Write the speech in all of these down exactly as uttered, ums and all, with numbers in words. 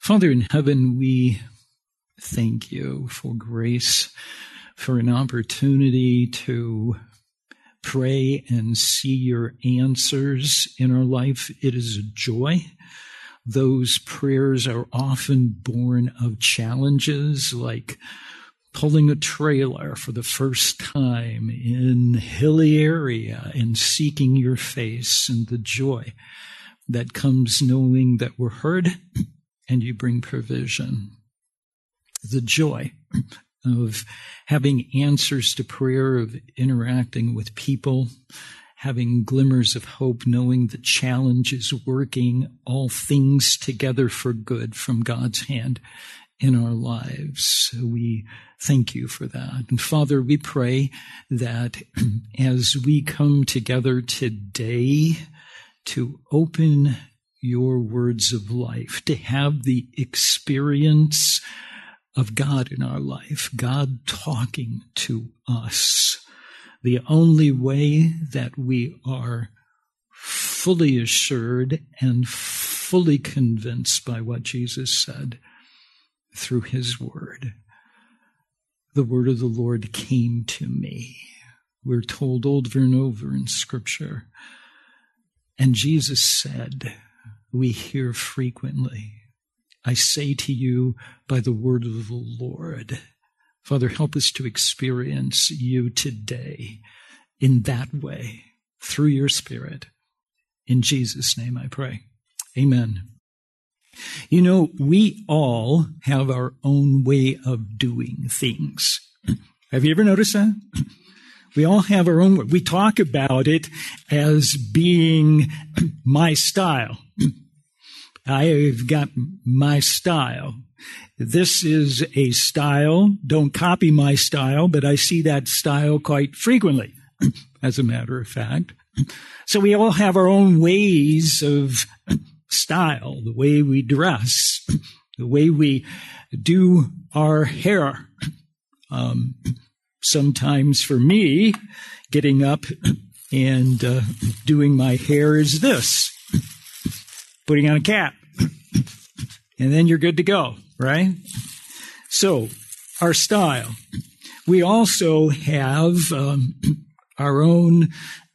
Father in heaven, we thank you for grace, for an opportunity to pray and see your answers in our life. It is a joy. Those prayers are often born of challenges like pulling a trailer for the first time in a hilly area and seeking your face, and the joy that comes knowing that we're heard and you bring provision. The joy of having answers to prayer, of interacting with people, having glimmers of hope, knowing the challenge is working all things together for good from God's hand in our lives. We thank you for that. And Father, we pray that as we come together today to open your words of life, to have the experience of God in our life, God talking to us, the only way that we are fully assured and fully convinced by what Jesus said through his word. The word of the Lord came to me. We're told over and over in Scripture. And Jesus said, we hear frequently, I say to you by the word of the Lord. Father, help us to experience you today in that way, through your Spirit. In Jesus' name I pray. Amen. You know, we all have our own way of doing things. Have you ever noticed that? We all have our own way. We talk about it as being my style. I've got my style. This is a style. Don't copy my style, but I see that style quite frequently, as a matter of fact. So we all have our own ways of style, the way we dress, the way we do our hair. Um, sometimes for me, getting up and uh, doing my hair is this. Putting on a cap. And then you're good to go, right? So, our style. We also have um, our own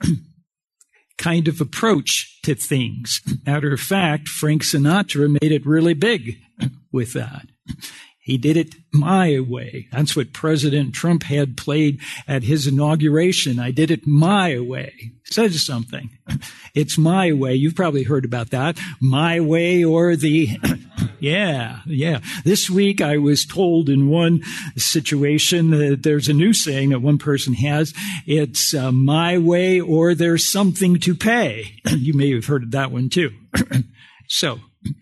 kind of approach to things. Matter of fact, Frank Sinatra made it really big with that. He did it my way. That's what President Trump had played at his inauguration. I did it my way. Says something. It's my way. You've probably heard about that. My way or the... Yeah, yeah. This week I was told in one situation that there's a new saying that one person has. It's uh, my way or there's something to pay. You may have heard of that one too. So...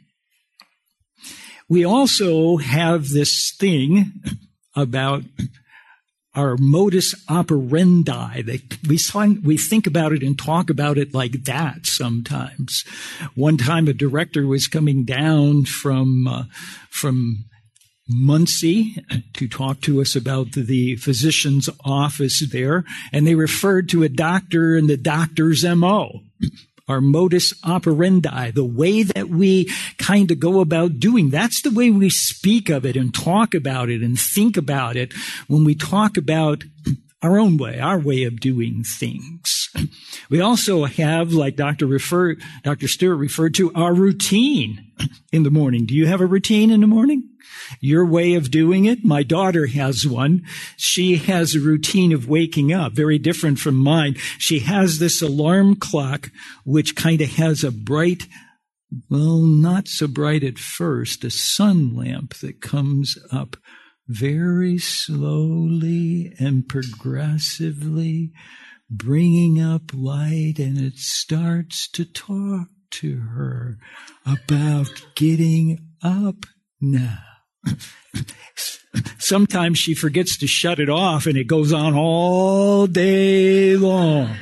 we also have this thing about our modus operandi. We we think about it and talk about it like that sometimes. One time a director was coming down from uh, from Muncie to talk to us about the physician's office there, and they referred to a doctor and the doctor's M O. Our modus operandi, the way that we kind of go about doing. That's the way we speak of it and talk about it and think about it when we talk about our own way, our way of doing things. We also have, like Doctor Refer, Doctor Stewart referred to, our routine in the morning. Do you have a routine in the morning? Your way of doing it? My daughter has one. She has a routine of waking up, very different from mine. She has this alarm clock, which kind of has a bright, well, not so bright at first, a sun lamp that comes up very slowly and progressively, bringing up light, and it starts to talk to her about getting up now. Sometimes she forgets to shut it off and it goes on all day long.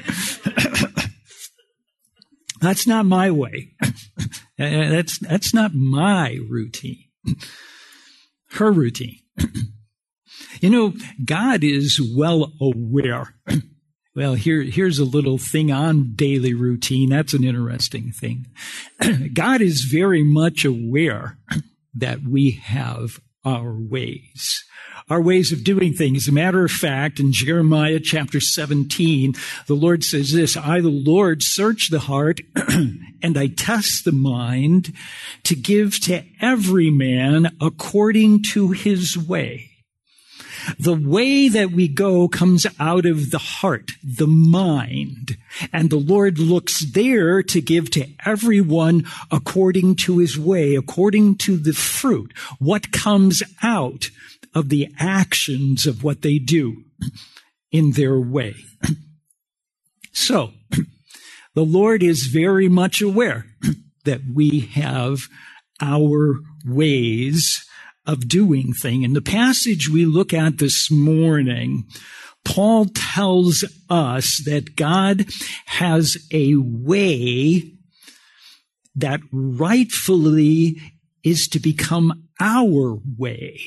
That's not my way. That's, that's not my routine. Her routine. You know, God is well aware. Well, here, here's a little thing on daily routine. That's an interesting thing. God is very much aware that we have our ways, our ways of doing things. As a matter of fact, in Jeremiah chapter seventeen, the Lord says this, I, the Lord, search the heart and I test the mind to give to every man according to his way. The way that we go comes out of the heart, the mind, and the Lord looks there to give to everyone according to his way, according to the fruit, what comes out of the actions of what they do in their way. So, the Lord is very much aware that we have our ways of doing things. In the passage we look at this morning, Paul tells us that God has a way that rightfully is to become our way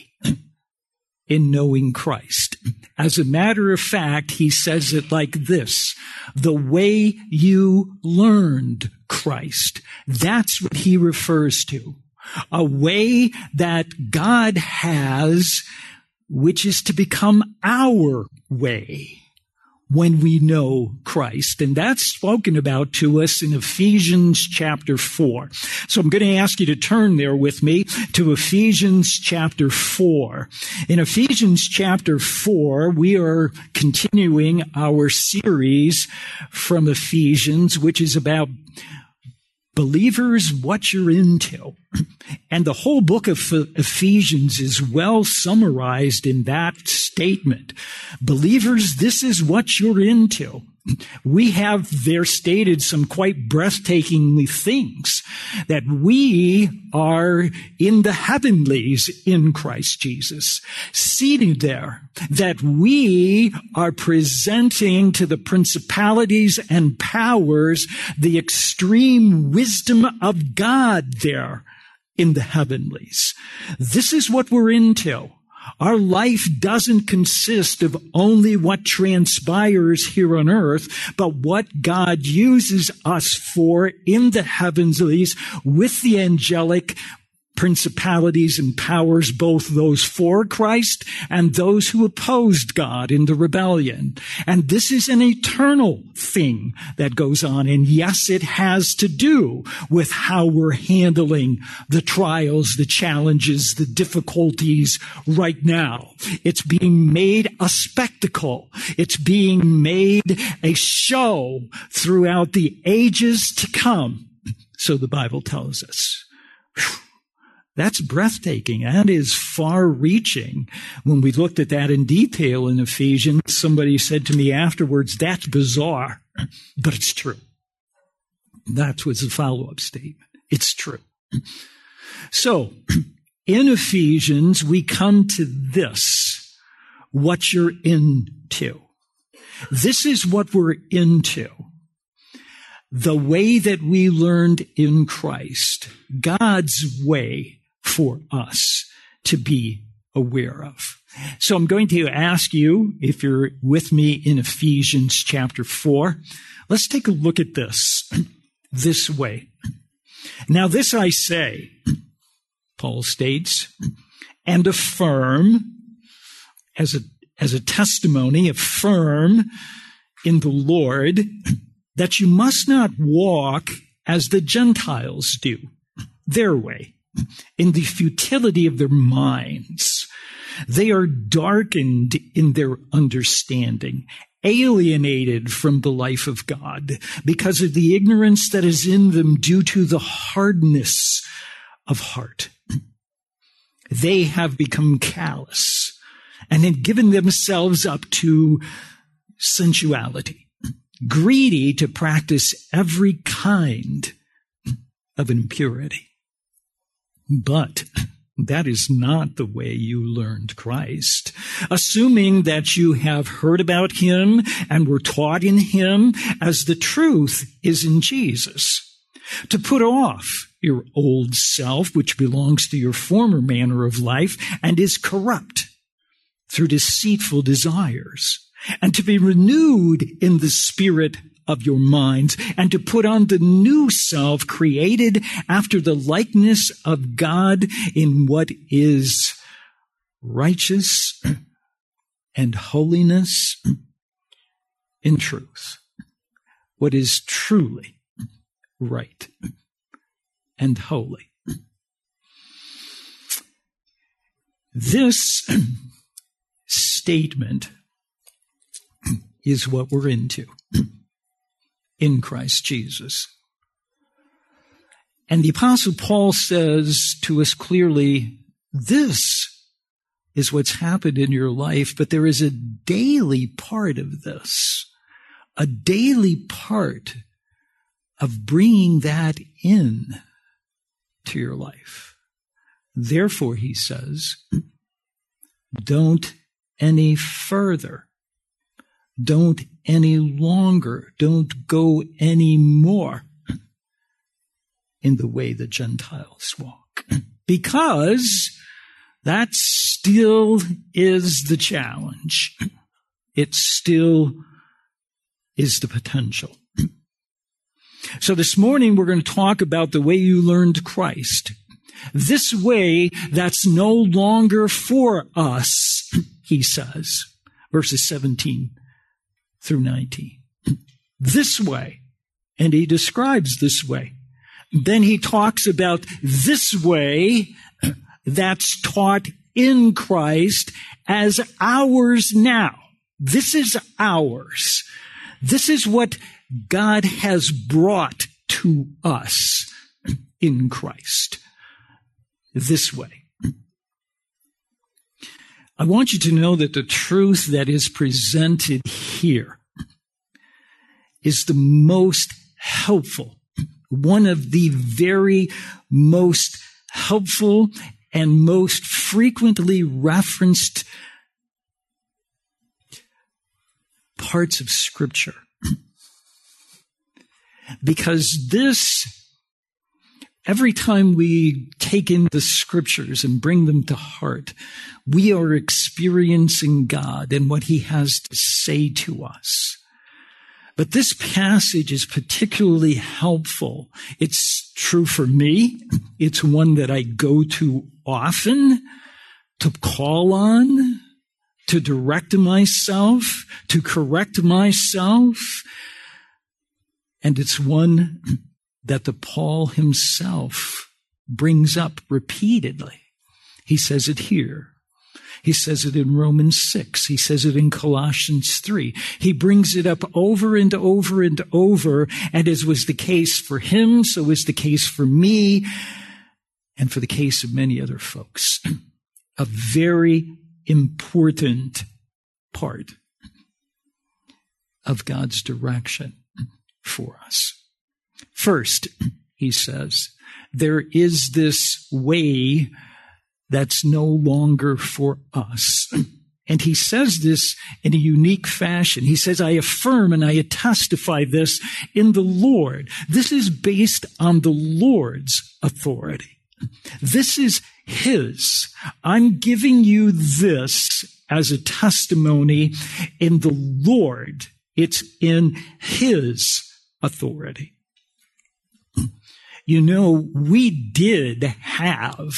in knowing Christ. As a matter of fact, he says it like this, the way you learned Christ. That's what he refers to. A way that God has, which is to become our way when we know Christ. And that's spoken about to us in Ephesians chapter four. So I'm going to ask you to turn there with me to Ephesians chapter four. In Ephesians chapter four, we are continuing our series from Ephesians, which is about believers, what you're into. And the whole book of Ephesians is well summarized in that statement. Believers, this is what you're into. We have there stated some quite breathtakingly things, that we are in the heavenlies in Christ Jesus, seated there, that we are presenting to the principalities and powers the extreme wisdom of God there in the heavenlies. This is what we're into. Our life doesn't consist of only what transpires here on earth, but what God uses us for in the heavenlies with the angelic principalities and powers, both those for Christ and those who opposed God in the rebellion. And this is an eternal thing that goes on. And yes, it has to do with how we're handling the trials, the challenges, the difficulties right now. It's being made a spectacle. It's being made a show throughout the ages to come. So the Bible tells us. Whew. That's breathtaking. That is far-reaching. When we looked at that in detail in Ephesians, somebody said to me afterwards, that's bizarre, but it's true. That was a follow-up statement. It's true. So, in Ephesians, we come to this, what you're into. This is what we're into. The way that we learned in Christ, God's way for us to be aware of. So I'm going to ask you, if you're with me in Ephesians chapter four, let's take a look at this this way. Now this I say, Paul states, and affirm as a, as a testimony, affirm in the Lord that you must not walk as the Gentiles do, their way, in the futility of their minds. They are darkened in their understanding, alienated from the life of God because of the ignorance that is in them due to the hardness of heart. They have become callous and have given themselves up to sensuality, greedy to practice every kind of impurity. But that is not the way you learned Christ. Assuming that you have heard about him and were taught in him as the truth is in Jesus. To put off your old self, which belongs to your former manner of life and is corrupt through deceitful desires, and to be renewed in the spirit of your minds, and to put on the new self created after the likeness of God in what is righteous and holiness in truth. What is truly right and holy. This statement is what we're into in Christ Jesus. And the Apostle Paul says to us clearly, this is what's happened in your life, but there is a daily part of this, a daily part of bringing that in to your life. Therefore, he says, don't any further. Don't any longer. Don't go any more in the way the Gentiles walk. Because that still is the challenge. It still is the potential. So this morning we're going to talk about the way you learned Christ. This way that's no longer for us, he says, verses seventeen through nineteen. This way, and he describes this way. Then he talks about this way that's taught in Christ as ours now. This is ours. This is what God has brought to us in Christ. This way. I want you to know that the truth that is presented here is the most helpful, one of the very most helpful and most frequently referenced parts of Scripture. Because this, every time we take in the Scriptures and bring them to heart, we are experiencing God and what He has to say to us. But this passage is particularly helpful. It's true for me. It's one that I go to often, to call on, to direct myself, to correct myself. And it's one that the Paul himself brings up repeatedly. He says it here. He says it in Romans six. He says it in Colossians three. He brings it up over and over and over. And as was the case for him, so is the case for me and for the case of many other folks. A very important part of God's direction for us. First, he says, there is this way that's no longer for us. And he says this in a unique fashion. He says, I affirm and I testify this in the Lord. This is based on the Lord's authority. This is His. I'm giving you this as a testimony in the Lord. It's in His authority. You know, we did have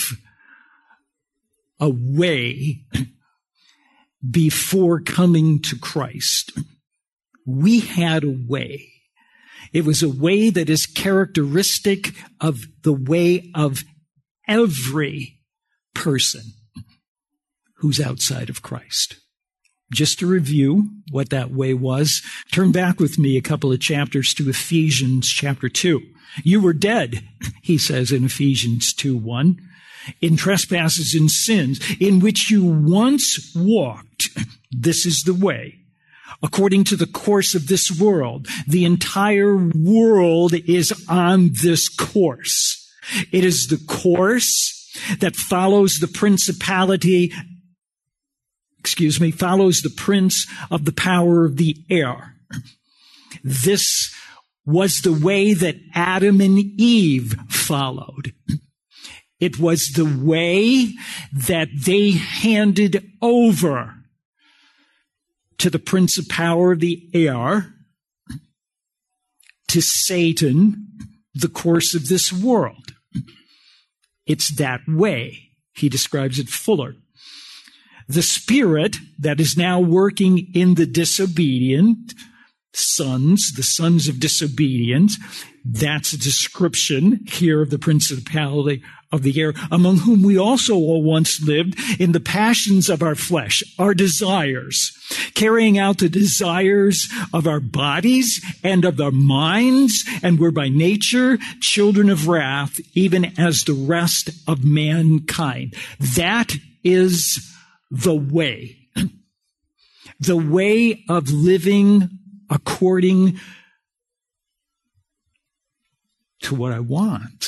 a way before coming to Christ. We had a way. It was a way that is characteristic of the way of every person who's outside of Christ. Just to review what that way was, turn back with me a couple of chapters to Ephesians chapter two. You were dead, he says in Ephesians two one, in trespasses and sins, in which you once walked. This is the way. According to the course of this world, the entire world is on this course. It is the course that follows the principality, excuse me, follows the prince of the power of the air. This was the way that Adam and Eve followed. It was the way that they handed over to the prince of power of the air, to Satan the course of this world. It's that way. He describes it fuller. The spirit that is now working in the disobedient sons, the sons of disobedience, that's a description here of the principality of the air, among whom we also all once lived in the passions of our flesh, our desires, carrying out the desires of our bodies and of our minds, and were by nature children of wrath, even as the rest of mankind. That is the way. The way of living according to what I want.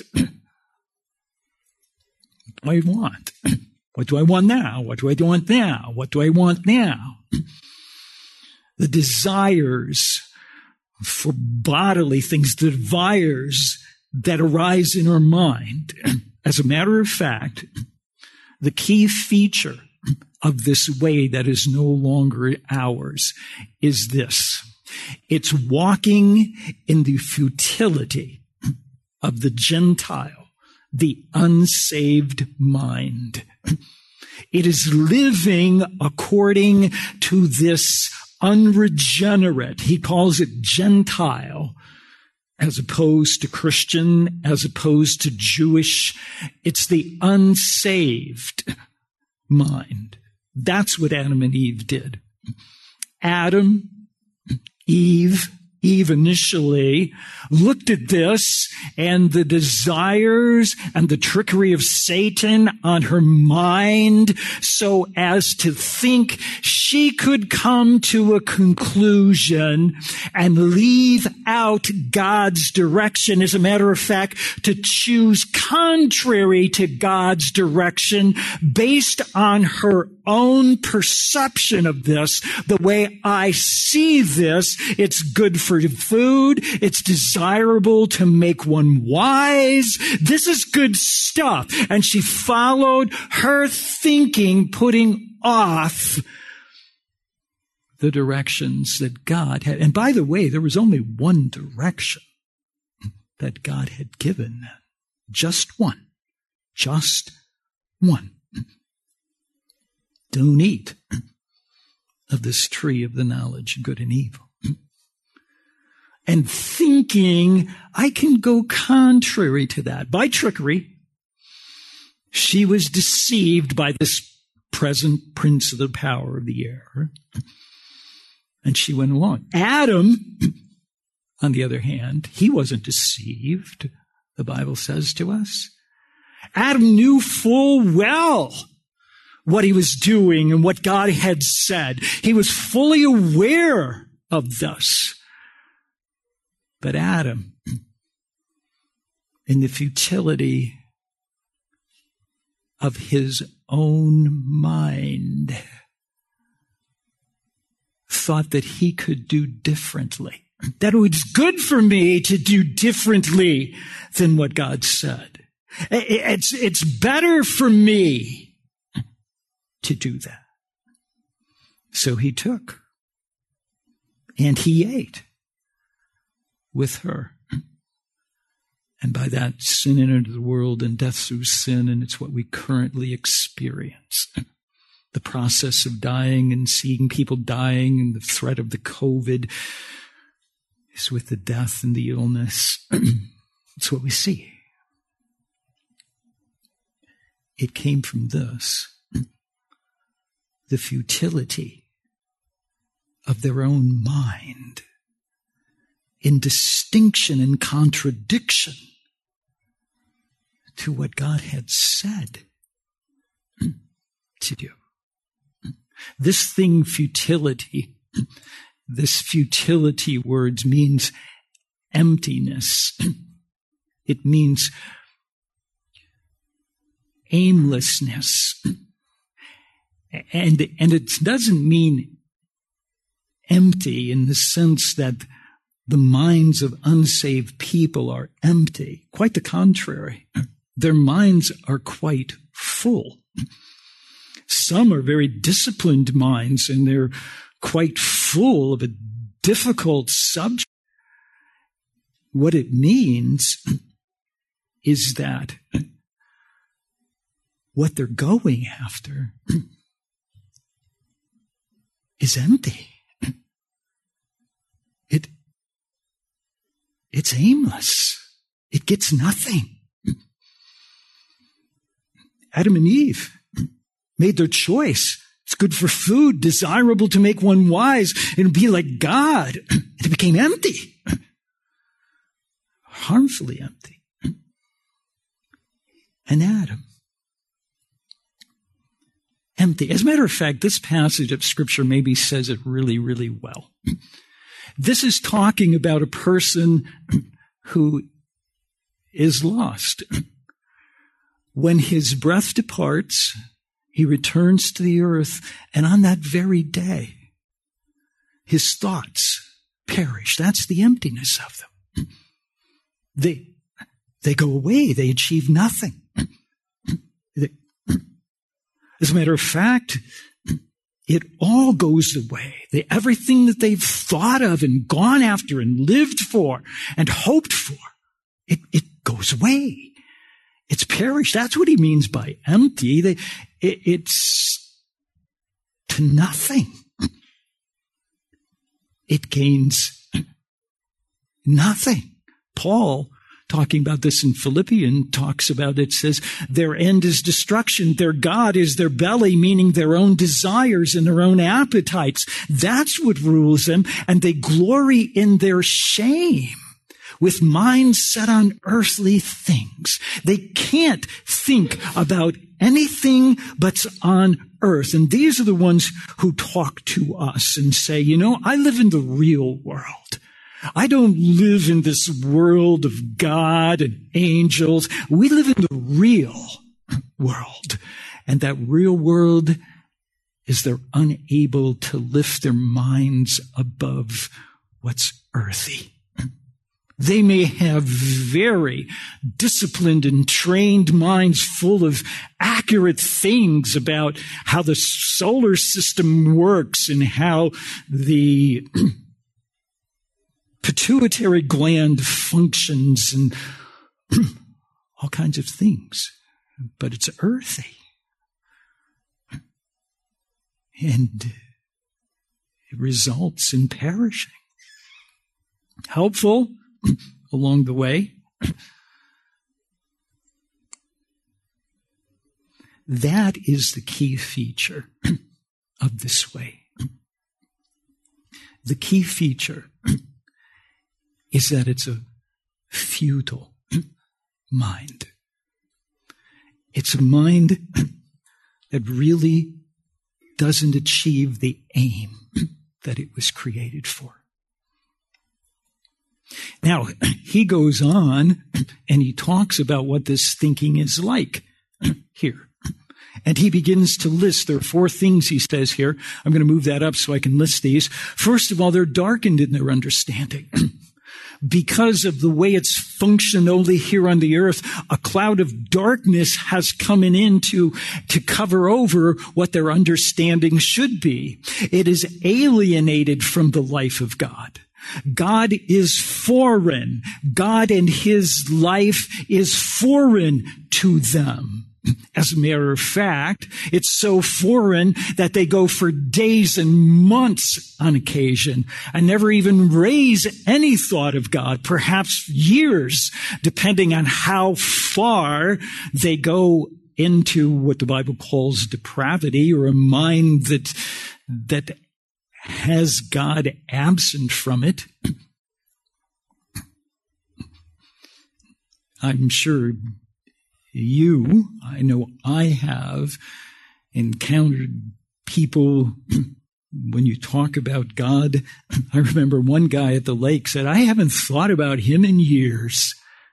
What do I want? What do I want now? What do I want now? What do I want now? The desires for bodily things, the desires that arise in our mind. As a matter of fact, the key feature of this way that is no longer ours is this. It's walking in the futility of the Gentile, the unsaved mind. It is living according to this unregenerate, he calls it Gentile, as opposed to Christian, as opposed to Jewish. It's the unsaved mind. That's what Adam and Eve did. Adam, Eve, Eve initially looked at this and the desires and the trickery of Satan on her mind so as to think she could come to a conclusion and leave out God's direction. As a matter of fact, to choose contrary to God's direction based on her own perception of this. The way I see this, it's good for food. It's desirable to make one wise. This is good stuff. And she followed her thinking, putting off the directions that God had. And by the way, there was only one direction that God had given. Just one. Just one. Don't eat of this tree of the knowledge of good and evil. And thinking, I can go contrary to that. By trickery, she was deceived by this present prince of the power of the air. And she went along. Adam, on the other hand, he wasn't deceived, the Bible says to us. Adam knew full well what he was doing and what God had said. He was fully aware of this. But Adam, in the futility of his own mind, thought that he could do differently, that it was good for me to do differently than what God said. It's, it's better for me to do that. So he took and he ate with her. And by that, sin entered the world and death through sin, and it's what we currently experience. The process of dying and seeing people dying and the threat of the COVID is with the death and the illness. It's what we see. It came from this, the futility of their own mind, in distinction and contradiction to what God had said to do. This thing, futility, this futility words means emptiness. It means aimlessness. And, and it doesn't mean empty in the sense that the minds of unsaved people are empty. Quite the contrary. Their minds are quite full. Some are very disciplined minds, and they're quite full of a difficult subject. what it means is that what they're going after is empty. It, it's aimless. It gets nothing. Adam and Eve made their choice. It's good for food, desirable to make one wise, and be like God. And it became empty. Harmfully empty. And Adam. Empty. As a matter of fact, this passage of Scripture maybe says it really, really well. This is talking about a person who is lost. When his breath departs, he returns to the earth, and on that very day, his thoughts perish. That's the emptiness of them. They, they go away. They achieve nothing. They, as a matter of fact, it all goes away. They, everything that they've thought of and gone after and lived for and hoped for, it, it goes away. It's perished. That's what he means by empty. They, it, it's to nothing. It gains nothing. Paul, talking about this in Philippians, talks about it, says, their end is destruction. Their God is their belly, meaning their own desires and their own appetites. That's what rules them, and they glory in their shame with minds set on earthly things. They can't think about anything but on earth. And these are the ones who talk to us and say, you know, I live in the real world. I don't live in this world of God and angels. We live in the real world. And that real world is they're unable to lift their minds above what's earthy. They may have very disciplined and trained minds full of accurate things about how the solar system works and how the pituitary gland functions and all kinds of things. But it's earthy. And it results in perishing. Helpful along the way. That is the key feature of this way. The key feature is that it's a futile mind. It's a mind that really doesn't achieve the aim that it was created for. Now, he goes on and he talks about what this thinking is like here. And he begins to list, there are four things he says here. I'm going to move that up so I can list these. First of all, they're darkened in their understanding. Because of the way it's functioned only here on the earth, a cloud of darkness has come in to, to cover over what their understanding should be. It is alienated from the life of God. God is foreign. God and his life is foreign to them. As a matter of fact, it's so foreign that they go for days and months on occasion and never even raise any thought of God, perhaps years, depending on how far they go into what the Bible calls depravity, or a mind that, that has God absent from it. I'm sure you, I know I have encountered people when you talk about God. I remember one guy at the lake said, I haven't thought about him in years.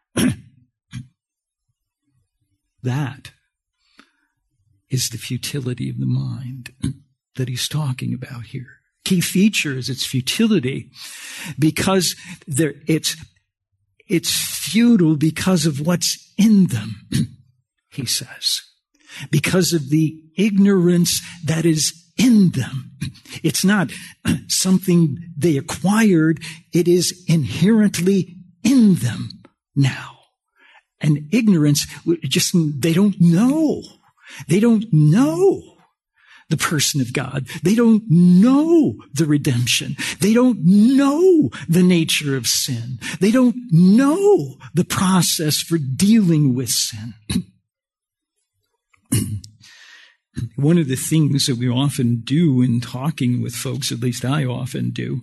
That is the futility of the mind that he's talking about here. Key feature is its futility, because there, it's, it's futile because of what's in them, he says, because of the ignorance that is in them. It's not something they acquired. It is inherently in them now. And ignorance, just, they don't know. They don't know the person of God. They don't know the redemption. They don't know the nature of sin. They don't know the process for dealing with sin. One of the things that we often do in talking with folks, at least I often do,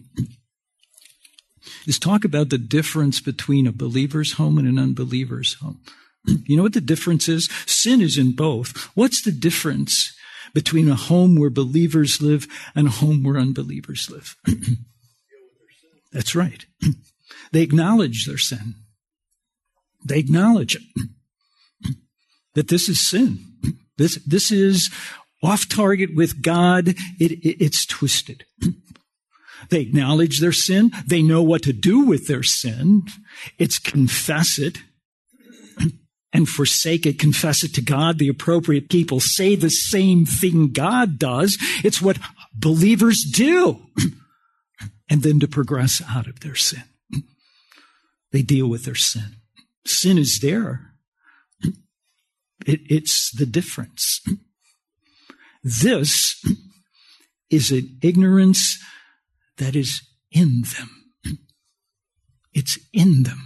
is talk about the difference between a believer's home and an unbeliever's home. You know what the difference is? Sin is in both. What's the difference between a home where believers live and a home where unbelievers live? That's right. They acknowledge their sin. They acknowledge it. That this is sin. This, this is off target with God. It, it, it's twisted. They acknowledge their sin. They know what to do with their sin. It's confess it and forsake it. Confess it to God. The appropriate people say the same thing God does. It's what believers do. And then to progress out of their sin. They deal with their sin. Sin is there. It, it's the difference. This is an ignorance that is in them. It's in them.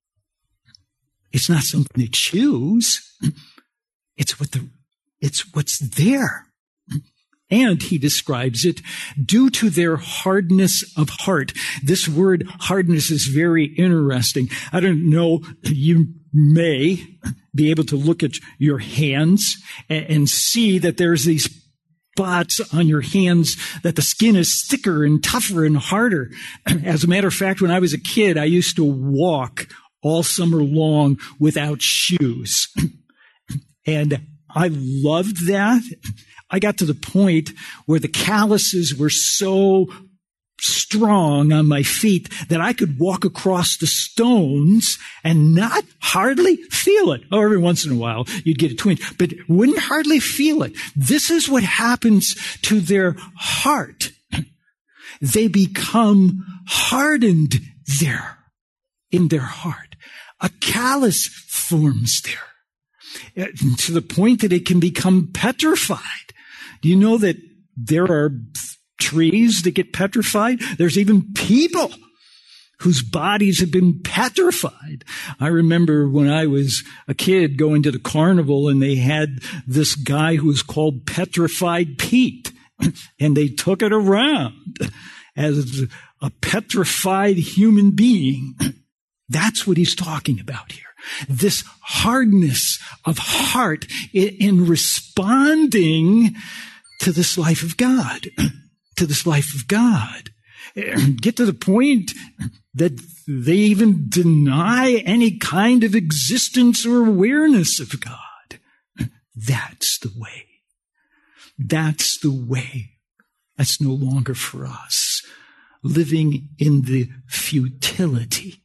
It's not something they choose. It's what the, it's what's there. And he describes it due to their hardness of heart. This word hardness is very interesting. I don't know, you may be able to look at your hands and, and see that there's these spots on your hands that the skin is thicker and tougher and harder. As a matter of fact, when I was a kid, I used to walk all summer long without shoes. And I loved that. I got to the point where the calluses were so strong on my feet that I could walk across the stones and not hardly feel it. Oh, every once in a while you'd get a twinge, but wouldn't hardly feel it. This is what happens to their heart. They become hardened there in their heart. A callus forms there to the point that it can become petrified. Do you know that there are trees that get petrified? There's even people whose bodies have been petrified. I remember when I was a kid going to the carnival and they had this guy who was called Petrified Pete. And they took it around as a petrified human being. That's what he's talking about here. This hardness of heart in responding to this life of God, to this life of God. Get to the point that they even deny any kind of existence or awareness of God. That's the way. That's the way. That's no longer for us. Living in the futility,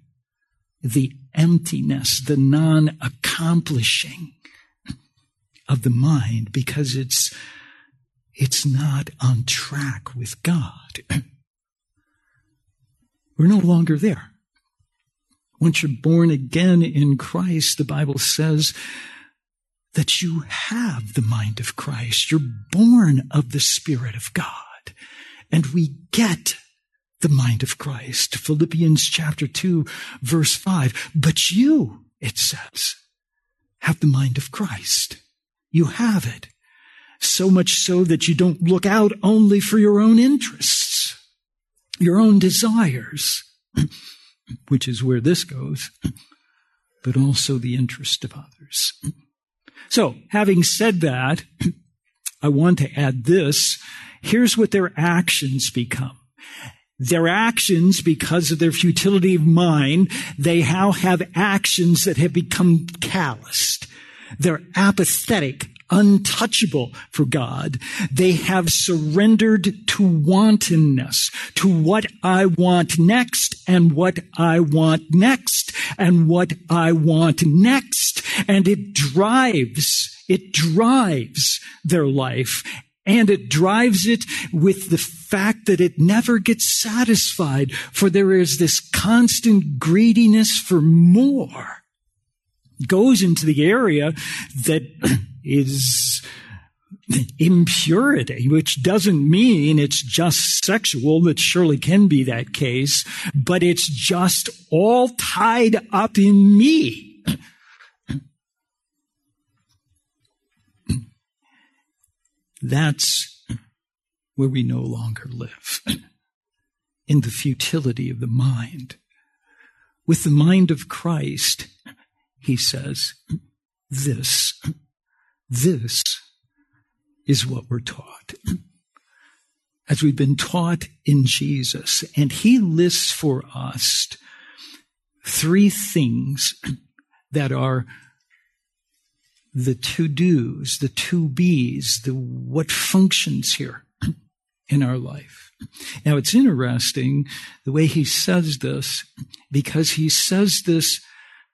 the emptiness, the non-accomplishing of the mind, because it's it's not on track with God. We're no longer there. Once you're born again in Christ, the Bible says that you have the mind of Christ. You're born of the Spirit of God. And we get the mind of Christ. Philippians chapter two, verse five. But you, it says, have the mind of Christ. You have it. So much so that you don't look out only for your own interests, your own desires, which is where this goes, but also the interest of others. So, having said that, I want to add this. Here's what their actions become. Their actions, because of their futility of mind, they now have actions that have become calloused. They're apathetic, untouchable for God. They have surrendered to wantonness, to what I want next and what I want next and what I want next. And it drives, it drives their life. And it drives it with the fact that it never gets satisfied, for there is this constant greediness for more. It goes into the area that is impurity, which doesn't mean it's just sexual. It surely can be that case, but it's just all tied up in me. That's where we no longer live, in the futility of the mind. With the mind of Christ, he says, this, this is what we're taught. As we've been taught in Jesus, and he lists for us three things that are the to-dos, the to-bes, the what functions here in our life. Now, it's interesting the way he says this, because he says this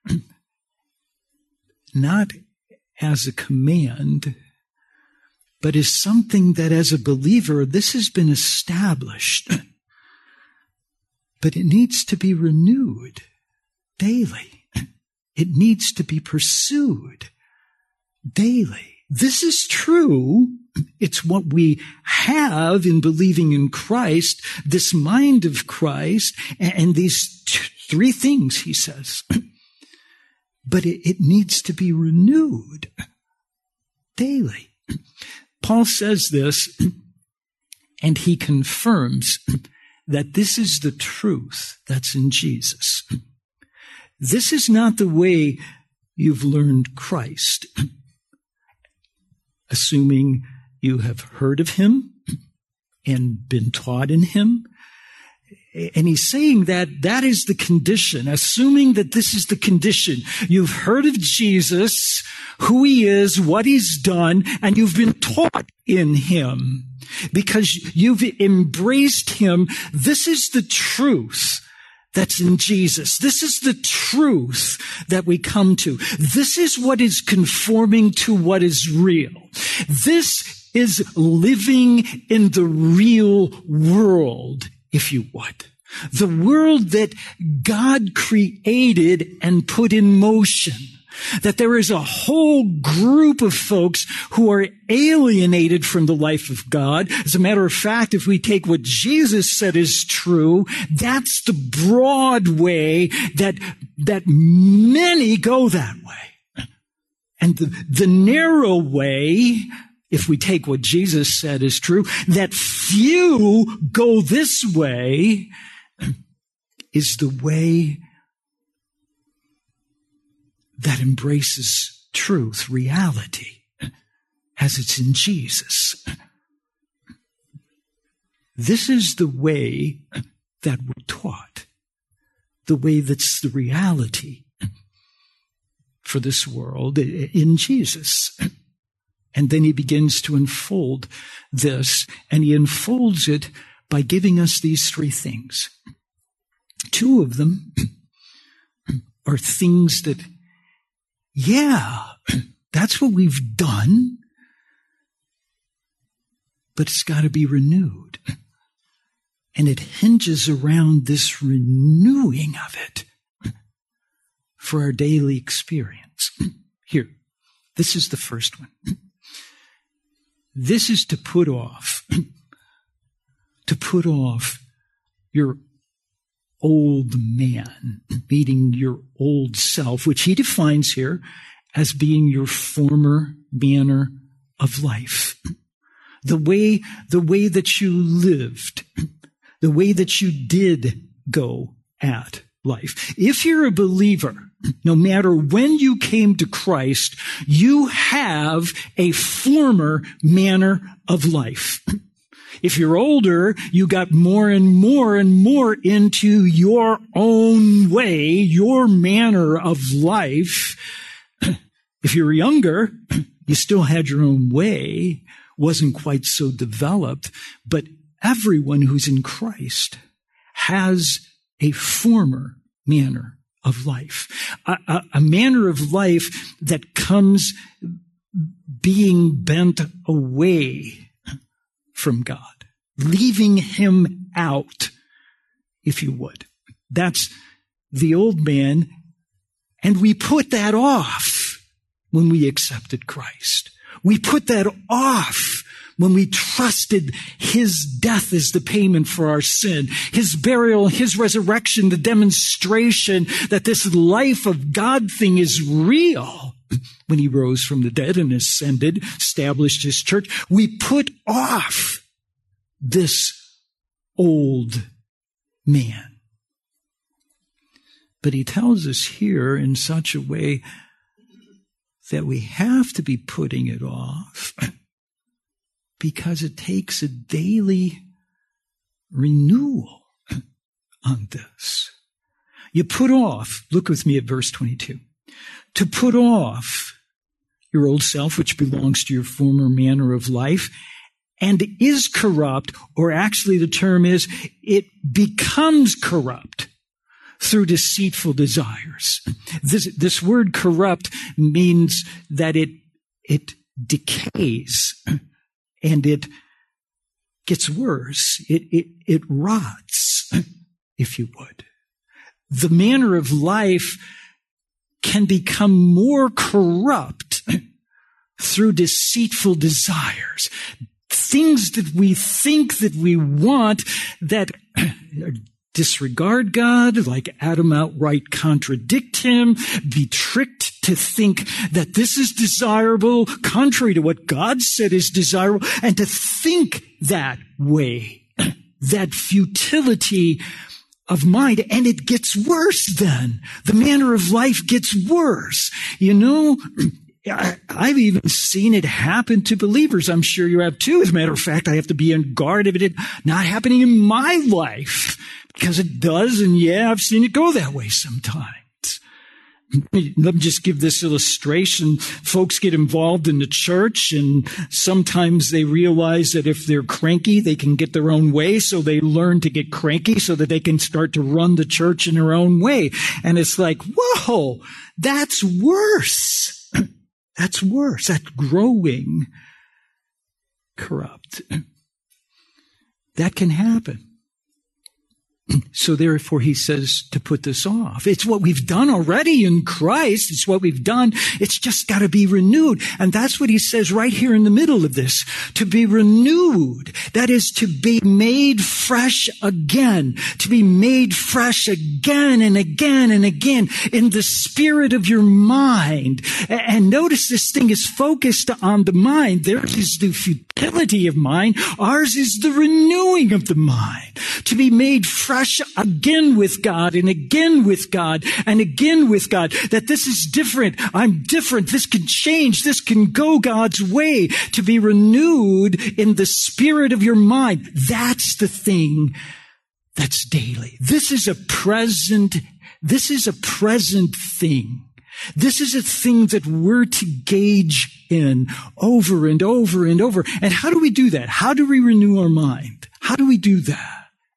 not as a command, but as something that as a believer, this has been established. But it needs to be renewed daily. It needs to be pursued daily. This is true. It's what we have in believing in Christ, this mind of Christ, and these t- three things, he says. But it, it needs to be renewed daily. Paul says this, and he confirms that this is the truth that's in Jesus. This is not the way you've learned Christ. Assuming you have heard of him and been taught in him. And he's saying that that is the condition, assuming that this is the condition. You've heard of Jesus, who he is, what he's done, and you've been taught in him because you've embraced him. This is the truth that's in Jesus. This is the truth that we come to. This is what is conforming to what is real. This is living in the real world, if you would. The world that God created and put in motion. That there is a whole group of folks who are alienated from the life of God. As a matter of fact, if we take what Jesus said is true, that's the broad way that, that many go that way. And the, the narrow way, if we take what Jesus said is true, that few go this way, is the way that embraces truth, reality, as it's in Jesus. This is the way that we're taught, the way that's the reality for this world in Jesus. And then he begins to unfold this, and he unfolds it by giving us these three things. Two of them are things that, yeah, that's what we've done, but it's got to be renewed. And it hinges around this renewing of it for our daily experience. Here, this is the first one. This is to put off, to put off your old man, meaning your old self, which he defines here as being your former manner of life. The way, the way that you lived, the way that you did go at life. If you're a believer, no matter when you came to Christ, you have a former manner of life. If you're older, you got more and more and more into your own way, your manner of life. If you're younger, you still had your own way, wasn't quite so developed, but everyone who's in Christ has a former manner of life, a, a, a manner of life that comes being bent away from God, leaving him out, if you would. That's the old man, and we put that off when we accepted Christ. We put that off when we trusted his death as the payment for our sin, his burial, his resurrection, the demonstration that this life of God thing is real. When he rose from the dead and ascended, established his church, we put off this old man. But he tells us here in such a way that we have to be putting it off because it takes a daily renewal on this. You put off, look with me at verse twenty-two, to put off your old self, which belongs to your former manner of life, and is corrupt, or actually the term is, it becomes corrupt through deceitful desires. This, this word corrupt means that it, it decays and it gets worse. It, it, it rots, if you would. The manner of life can become more corrupt through deceitful desires. Things that we think that we want that disregard God, like Adam outright contradict him, be tricked to think that this is desirable, contrary to what God said is desirable, and to think that way, that futility of mind. And it gets worse then. The manner of life gets worse. You know, I've even seen it happen to believers. I'm sure you have too. As a matter of fact, I have to be on guard of it not happening in my life, because it does. And yeah, I've seen it go that way sometimes. Let me just give this illustration. Folks get involved in the church, and sometimes they realize that if they're cranky, they can get their own way. So they learn to get cranky so that they can start to run the church in their own way. And it's like, whoa, that's worse. That's worse. That's growing corrupt. That can happen. So therefore, he says to put this off. It's what we've done already in Christ. It's what we've done. It's just got to be renewed. And that's what he says right here in the middle of this. To be renewed. That is to be made fresh again. To be made fresh again and again and again in the spirit of your mind. And notice this thing is focused on the mind. Theirs is the futility of mind. Ours is the renewing of the mind. To be made fresh again with God and again with God and again with God. That this is different. I'm different. This can change. This can go God's way. To be renewed in the spirit of your mind. That's the thing that's daily. This is a present, this is a present thing. This is a thing that we're to gauge in over and over and over. And how do we do that? How do we renew our mind? How do we do that?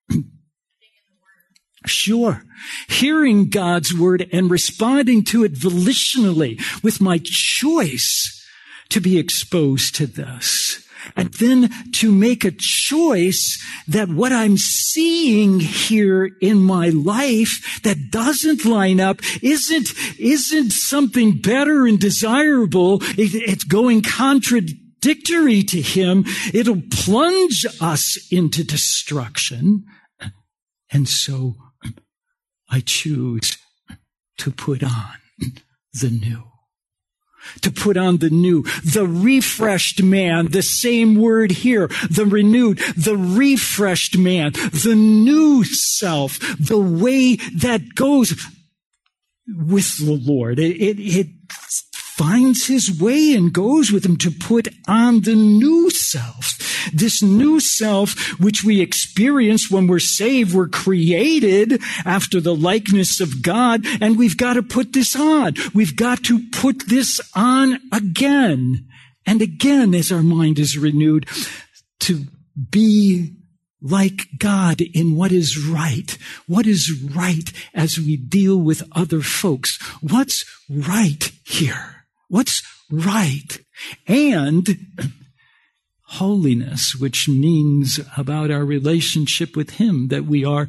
Sure. Hearing God's word and responding to it volitionally with my choice to be exposed to this. And then to make a choice that what I'm seeing here in my life that doesn't line up isn't, isn't something better and desirable. It, it's going contradictory to him. It'll plunge us into destruction. And so I choose to put on the new. To put on the new, the refreshed man, the same word here, the renewed, the refreshed man, the new self, the way that goes with the Lord. It, it, it finds his way and goes with him to put on the new self. This new self, which we experience when we're saved, we're created after the likeness of God, and we've got to put this on. We've got to put this on again and again as our mind is renewed to be like God in what is right. What is right as we deal with other folks? What's right here? What's right? And holiness, which means about our relationship with him, that we are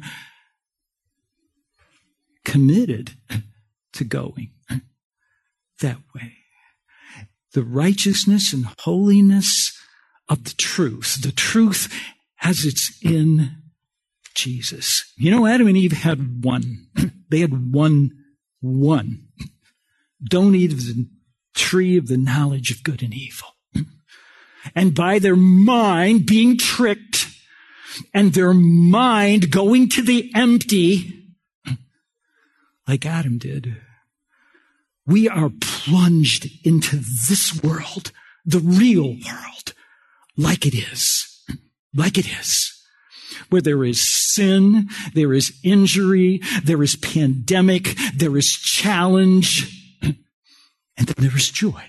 committed to going that way. The righteousness and holiness of the truth. The truth as it's in Jesus. You know, Adam and Eve had one. They had one, one. Don't eat of the tree of the knowledge of good and evil. And by their mind being tricked and their mind going to the empty, like Adam did, we are plunged into this world, the real world, like it is, like it is, where there is sin, there is injury, there is pandemic, there is challenge, and then there is joy.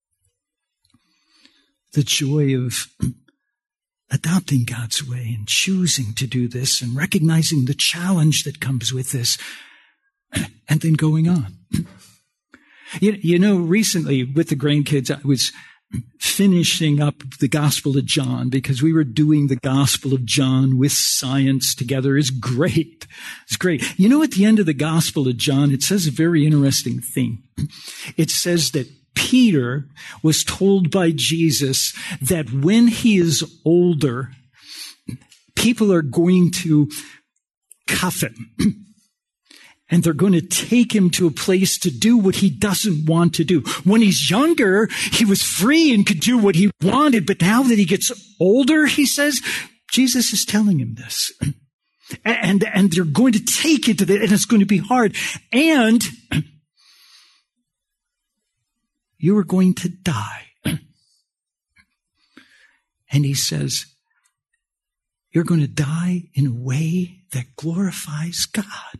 The joy of adopting God's way and choosing to do this and recognizing the challenge that comes with this and then going on. You, you know, recently with the grandkids, I was finishing up the Gospel of John because we were doing the Gospel of John with science together. It's great. It's great. You know, at the end of the Gospel of John, it says a very interesting thing. It says that Peter was told by Jesus that when he is older, people are going to cuff him. And they're going to take him to a place to do what he doesn't want to do. When he's younger, he was free and could do what he wanted. But now that he gets older, he says, Jesus is telling him this. And, and they're going to take it to the, and it's going to be hard. And you are going to die. And he says, you're going to die in a way that glorifies God.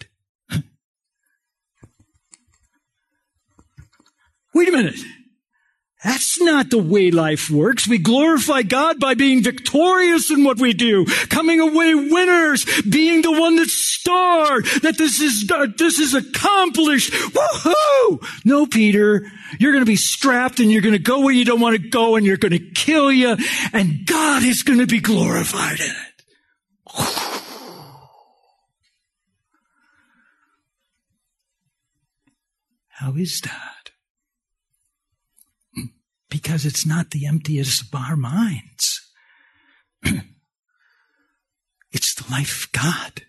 Wait a minute. That's not the way life works. We glorify God by being victorious in what we do, coming away winners, being the one that starred, that this is, uh, this is accomplished. Woohoo! No, Peter, you're going to be strapped and you're going to go where you don't want to go and you're going to kill you and God is going to be glorified in it. How is that? Because it's not the emptiness of our minds. It's the life of God.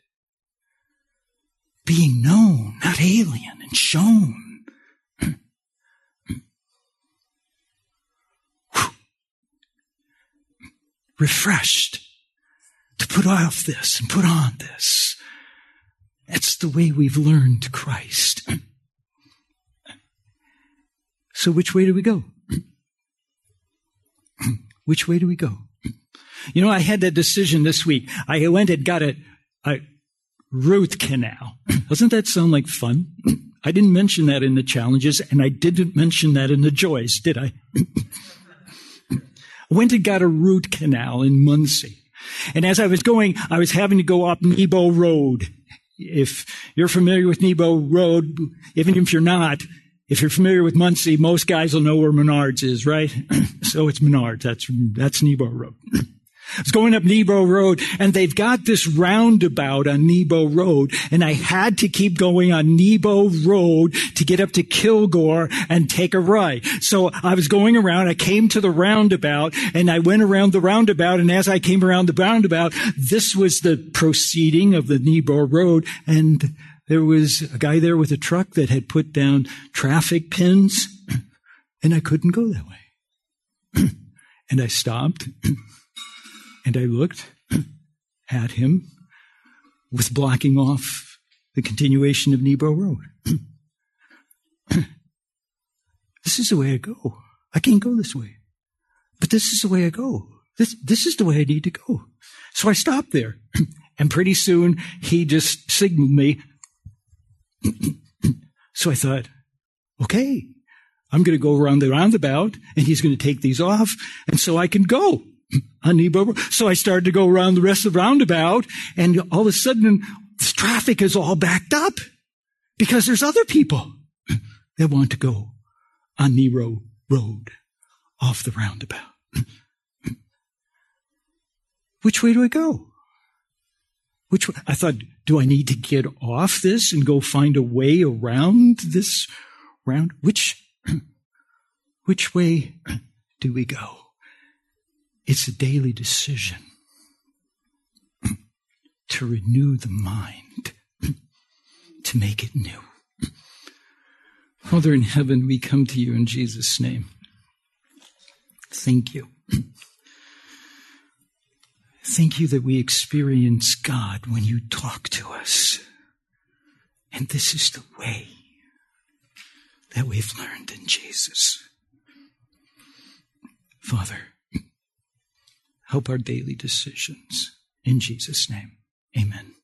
Being known, not alien, and shown. Refreshed to put off this and put on this. That's the way we've learned Christ. So which way do we go? Which way do we go? You know, I had that decision this week. I went and got a, a root canal. Doesn't that sound like fun? I didn't mention that in the challenges, and I didn't mention that in the joys, did I? I went and got a root canal in Muncie. And as I was going, I was having to go up Nebo Road. If you're familiar with Nebo Road, even if you're not, if you're familiar with Muncie, most guys will know where Menards is, right? So it's Menards. That's, that's Nebo Road. I was going up Nebo Road, and they've got this roundabout on Nebo Road, and I had to keep going on Nebo Road to get up to Kilgore and take a right. So I was going around, I came to the roundabout, and I went around the roundabout, and as I came around the roundabout, this was the proceeding of the Nebo Road, and there was a guy there with a truck that had put down traffic pins, and I couldn't go that way. And I stopped, and I looked at him with blocking off the continuation of Nebo Road. This is the way I go. I can't go this way. But this is the way I go. This, this is the way I need to go. So I stopped there, and pretty soon he just signaled me. So I thought, okay, I'm going to go around the roundabout and he's going to take these off and so I can go on Nebo. So I started to go around the rest of the roundabout and all of a sudden this traffic is all backed up because there's other people that want to go on Nebo Road off the roundabout. which way do I go? Which way? I thought, do I need to get off this and go find a way around this round? Which, which way do we go? It's a daily decision to renew the mind, to make it new. Father in heaven, we come to you in Jesus' name. Thank you. Thank you that we experience God when you talk to us. And this is the way that we've learned in Jesus. Father, help our daily decisions. In Jesus' name, amen.